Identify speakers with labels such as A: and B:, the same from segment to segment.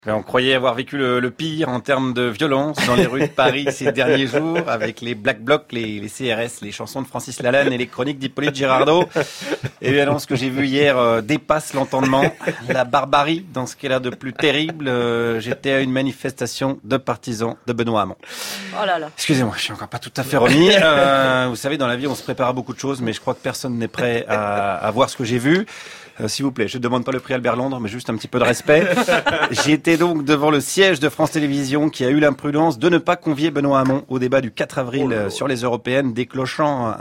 A: On croyait avoir vécu le pire en termes de violence dans les rues de Paris ces derniers jours, avec les Black Blocs, les CRS, les chansons de Francis Lalanne et les chroniques d'Hippolyte Girardot. Et bien non, ce que j'ai vu hier dépasse l'entendement. La barbarie dans ce qu'elle a de plus terrible. J'étais à une manifestation de partisans de Benoît Hamon.
B: Oh là là.
A: Excusez-moi, je suis encore pas tout à fait remis. Vous savez, dans la vie, on se prépare à beaucoup de choses, mais je crois que personne n'est prêt à voir ce que j'ai vu. S'il vous plaît, je ne demande pas le prix Albert Londres, mais juste un petit peu de respect. J'étais donc devant le siège de France Télévisions qui a eu l'imprudence de ne pas convier Benoît Hamon au débat du 4 avril sur les européennes, déclenchant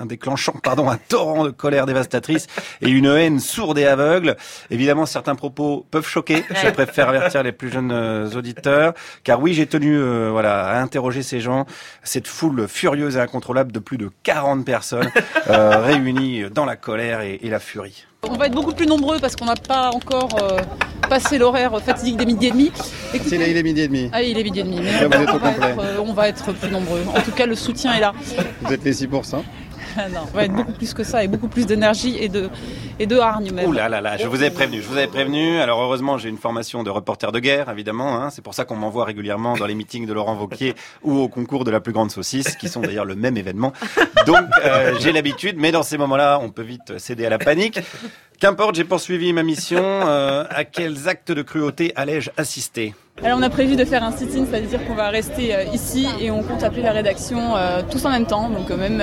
A: un torrent de colère dévastatrice et une haine sourde et aveugle. Évidemment, certains propos peuvent choquer. Je préfère avertir les plus jeunes auditeurs, car oui, j'ai tenu à interroger ces gens, cette foule furieuse et incontrôlable de plus de 40 personnes réunies dans la colère et la furie.
B: On va être beaucoup plus nombreux parce qu'on n'a pas encore passé l'horaire fatidique des 12h30.
A: Écoutez, là, il est 12h30.
B: Ah, il est 12h30. Mais
A: là, vous êtes au complet.
B: On va être plus nombreux. En tout cas, le soutien est là.
A: Vous êtes les 6%.
B: Non, on va être beaucoup plus que ça et beaucoup plus d'énergie et de hargne même.
A: Ouh là là là, je vous avais prévenu. Alors heureusement, j'ai une formation de reporter de guerre, évidemment. C'est pour ça qu'on m'envoie régulièrement dans les meetings de Laurent Wauquiez ou au concours de la plus grande saucisse, qui sont d'ailleurs le même événement. Donc j'ai l'habitude, mais dans ces moments-là, on peut vite céder à la panique. Qu'importe, j'ai poursuivi ma mission. À quels actes de cruauté allais-je assister ?
B: Alors on a prévu de faire un sit-in, c'est-à-dire qu'on va rester ici et on compte appeler la rédaction tous en même temps, donc même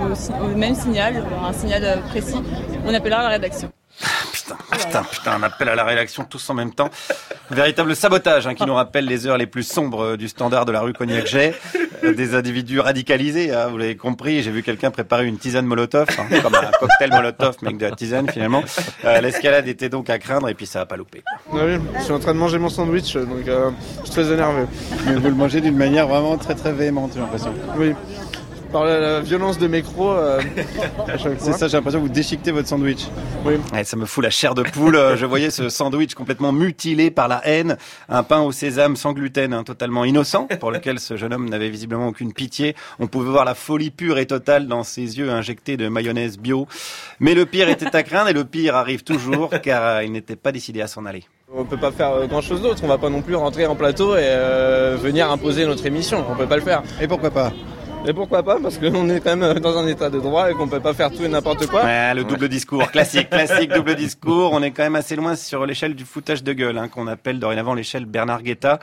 B: au même signal, un signal précis, on appellera la rédaction.
A: Putain, un appel à la rédaction tous en même temps. Véritable sabotage qui nous rappelle les heures les plus sombres du standard de la rue Cognac-Jay. Des individus radicalisés, vous l'avez compris. J'ai vu quelqu'un préparer une tisane Molotov, comme un cocktail Molotov, mais avec de la tisane finalement. L'escalade était donc à craindre et puis ça va pas louper.
C: Oui, je suis en train de manger mon sandwich, donc je suis très énervé.
A: Mais vous le mangez d'une manière vraiment très très véhémente, j'ai l'impression.
C: Oui. Par la violence de mes crocs à chaque fois.
A: C'est ça, j'ai l'impression que vous déchiquetez votre sandwich.
C: Oui.
A: Ouais, ça me fout la chair de poule. Je voyais ce sandwich complètement mutilé par la haine. Un pain au sésame sans gluten, totalement innocent, pour lequel ce jeune homme n'avait visiblement aucune pitié. On pouvait voir la folie pure et totale dans ses yeux injectés de mayonnaise bio. Mais le pire était à craindre et le pire arrive toujours, car il n'était pas décidé à s'en aller.
C: On peut pas faire grand chose d'autre. On va pas non plus rentrer en plateau et venir imposer notre émission. On peut pas le faire.
A: Et pourquoi pas ?
C: Et pourquoi pas ? Parce qu'on est quand même dans un état de droit et qu'on peut pas faire tout et n'importe quoi.
A: Ouais, le double discours, classique double discours. On est quand même assez loin sur l'échelle du foutage de gueule, qu'on appelle dorénavant l'échelle Bernard Guetta,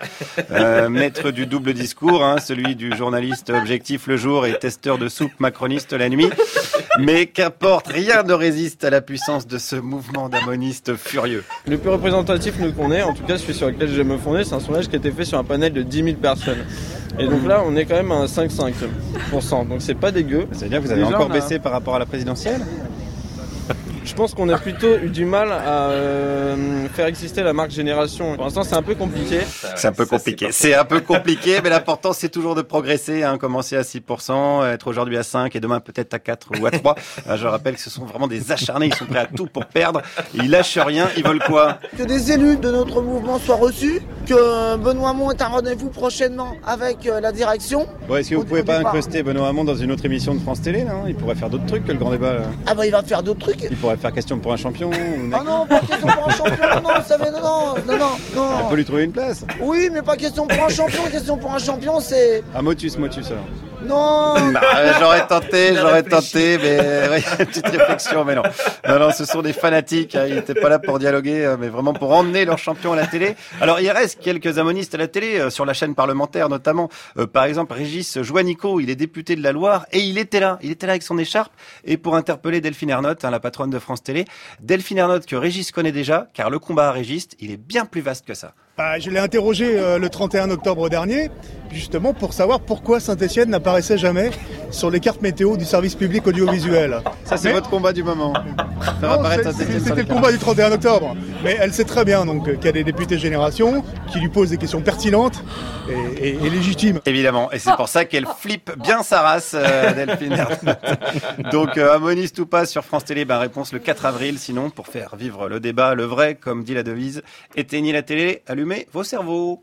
A: maître du double discours, celui du journaliste objectif le jour et testeur de soupe macroniste la nuit. Mais qu'importe, rien ne résiste à la puissance de ce mouvement d'amonistes furieux.
C: Le plus représentatif qu'on ait, en tout cas celui sur lequel je vais me fonder, c'est un sondage qui a été fait sur un panel de 10 000 personnes. Et donc là, on est quand même à 5,5%. Donc c'est pas dégueu.
A: Ça veut dire que vous avez encore baissé par rapport à la présidentielle ?
C: Je pense qu'on a plutôt eu du mal à faire exister la marque Génération. Pour l'instant, c'est un peu compliqué.
A: C'est un peu compliqué, mais l'important, c'est toujours de progresser. Commencer à 6%, être aujourd'hui à 5% et demain peut-être à 4 ou à 3%. Je rappelle que ce sont vraiment des acharnés. Ils sont prêts à tout pour perdre. Ils lâchent rien. Ils veulent quoi ?
D: Que des élus de notre mouvement soient reçus, que Benoît Hamon ait un rendez-vous prochainement avec la direction.
A: Bon, est-ce que vous pouvez pas incruster Benoît Hamon dans une autre émission de France Télé, là ? Il pourrait faire d'autres trucs que le grand débat, là.
D: Ah bah il va faire d'autres trucs.
A: Il pourrait faire question pour un champion.
D: Ah non, pas question pour un champion, non, vous savez, non.
A: On peut lui trouver une place.
D: Oui, mais pas question pour un champion. Question pour un champion, c'est...
A: Un motus alors.
D: Non.
A: J'aurais tenté, mais une petite réflexion, mais non. Non, ce sont des fanatiques. Ils n'étaient pas là pour dialoguer, mais vraiment pour emmener leur champion à la télé. Alors, il reste quelques amonistes à la télé, sur la chaîne parlementaire notamment. Par exemple, Régis Juanico, il est député de la Loire et il était là avec son écharpe et pour interpeller Delphine Ernotte, la patronne de France Télé. Delphine Ernotte que Régis connaît déjà, car le combat à Régis, il est bien plus vaste que ça.
E: Je l'ai interrogé le 31 octobre dernier, justement pour savoir pourquoi Saint-Etienne n'apparaissait jamais sur les cartes météo du service public audiovisuel.
A: Ça, c'est votre combat du moment.
E: C'était le combat du 31 octobre. Mais elle sait très bien qu'il y a des députés Génération qui lui posent des questions pertinentes et légitimes.
A: Évidemment, et c'est pour ça qu'elle flippe bien sa race, Delphine. Donc, amoniste ou pas sur France Télé, réponse le 4 avril. Sinon, pour faire vivre le débat, le vrai, comme dit la devise, éteignez la télé, allumez vos cerveaux.